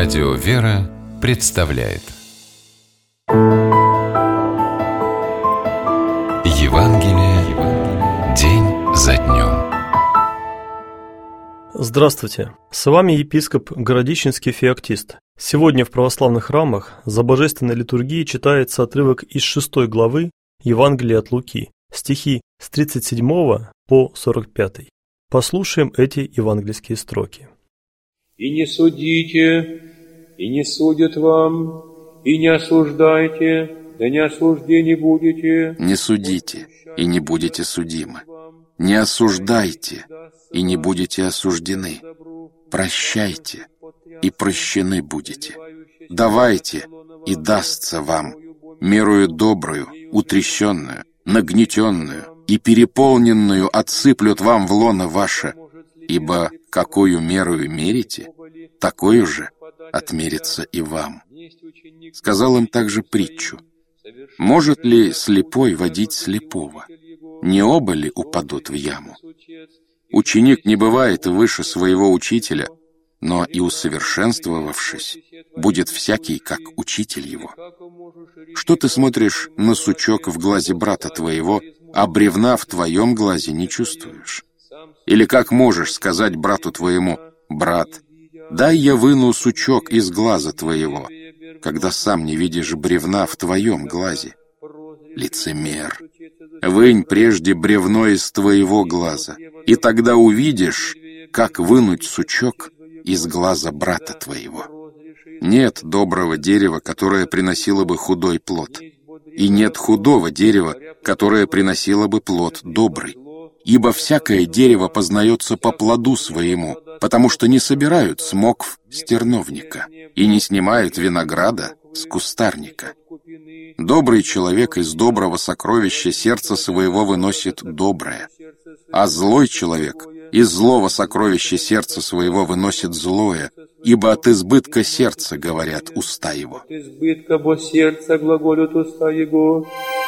Радио «Вера» представляет Евангелие день за днем. Здравствуйте, с вами епископ Городищенский Феоктист. Сегодня в православных храмах за божественной литургией читается отрывок из 6 главы Евангелия от Луки, стихи с 37 по 45. Послушаем эти евангельские строки. «И не судите, и не судят вам, и не осуждайте, да не осуждены будете. Не судите, и не будете судимы. Не осуждайте, и не будете осуждены. Прощайте, и прощены будете. Давайте, и дастся вам, мерою добрую, утрещенную, нагнетенную и переполненную отсыплют вам в лоно ваше, ибо какою мерою мерите, такою же отмерится и вам». Сказал им также притчу: «Может ли слепой водить слепого? Не оба ли упадут в яму? Ученик не бывает выше своего учителя, но и усовершенствовавшись, будет всякий, как учитель его. Что ты смотришь на сучок в глазе брата твоего, а бревна в твоем глазе не чувствуешь? Или как можешь сказать брату твоему: брат, дай я выну сучок из глаза твоего, когда сам не видишь бревна в твоем глазе? Лицемер, вынь прежде бревно из твоего глаза, и тогда увидишь, как вынуть сучок из глаза брата твоего. Нет доброго дерева, которое приносило бы худой плод, и нет худого дерева, которое приносило бы плод добрый. Ибо всякое дерево познается по плоду своему, потому что не собирают смокв с терновника и не снимают винограда с кустарника. Добрый человек из доброго сокровища сердца своего выносит доброе, а злой человек из злого сокровища сердца своего выносит злое, ибо от избытка сердца говорят уста его». От избытка бо сердца глаголют уста его.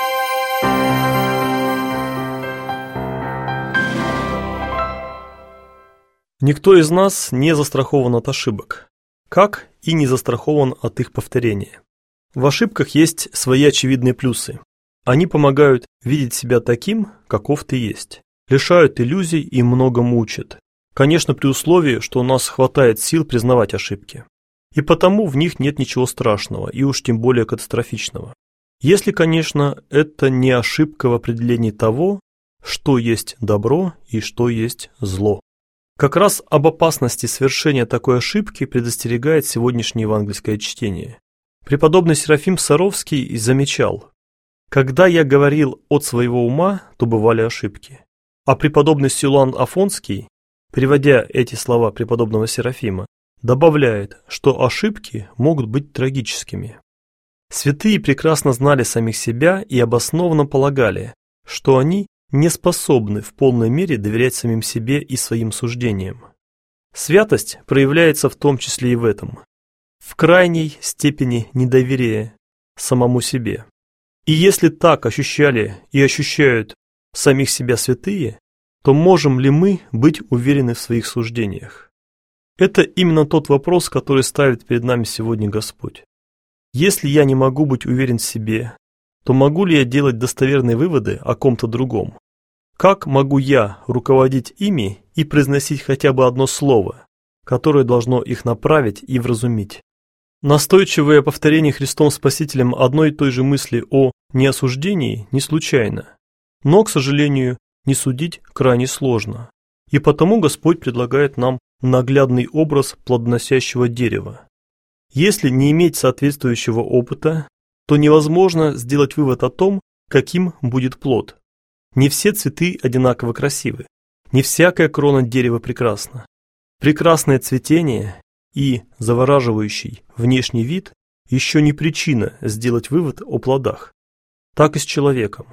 Никто из нас не застрахован от ошибок, как и не застрахован от их повторения. В ошибках есть свои очевидные плюсы. Они помогают видеть себя таким, каков ты есть, лишают иллюзий и многому учат. Конечно, при условии, что у нас хватает сил признавать ошибки. И потому в них нет ничего страшного, и уж тем более катастрофичного. Если, конечно, это не ошибка в определении того, что есть добро и что есть зло. Как раз об опасности совершения такой ошибки предостерегает сегодняшнее евангельское чтение. Преподобный Серафим Саровский замечал: «Когда я говорил от своего ума, то бывали ошибки». А преподобный Силуан Афонский, приводя эти слова преподобного Серафима, добавляет, что ошибки могут быть трагическими. Святые прекрасно знали самих себя и обоснованно полагали, что они не способны в полной мере доверять самим себе и своим суждениям. Святость проявляется в том числе и в этом, в крайней степени недоверия самому себе. И если так ощущали и ощущают самих себя святые, то можем ли мы быть уверены в своих суждениях? Это именно тот вопрос, который ставит перед нами сегодня Господь. Если я не могу быть уверен в себе, то могу ли я делать достоверные выводы о ком-то другом? Как могу я руководить ими и произносить хотя бы одно слово, которое должно их направить и вразумить? Настойчивое повторение Христом Спасителем одной и той же мысли о неосуждении не случайно. Но, к сожалению, не судить крайне сложно. И потому Господь предлагает нам наглядный образ плодоносящего дерева. Если не иметь соответствующего опыта, то невозможно сделать вывод о том, каким будет плод. Не все цветы одинаково красивы, не всякая крона дерева прекрасна. Прекрасное цветение и завораживающий внешний вид еще не причина сделать вывод о плодах. Так и с человеком.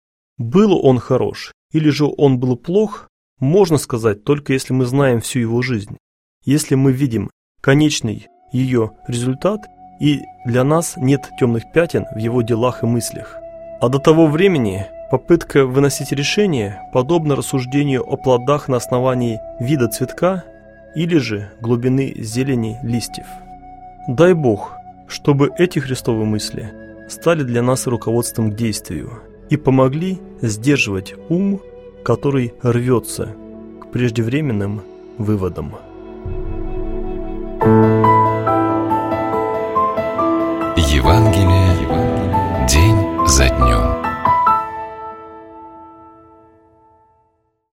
Был он хорош или же он был плох, можно сказать только если мы знаем всю его жизнь, если мы видим конечный ее результат и для нас нет темных пятен в его делах и мыслях. А до того времени попытка выносить решение подобна рассуждению о плодах на основании вида цветка или же глубины зелени листьев. Дай Бог, чтобы эти христовые мысли стали для нас руководством к действию и помогли сдерживать ум, который рвется к преждевременным выводам. Евангелие день за днем.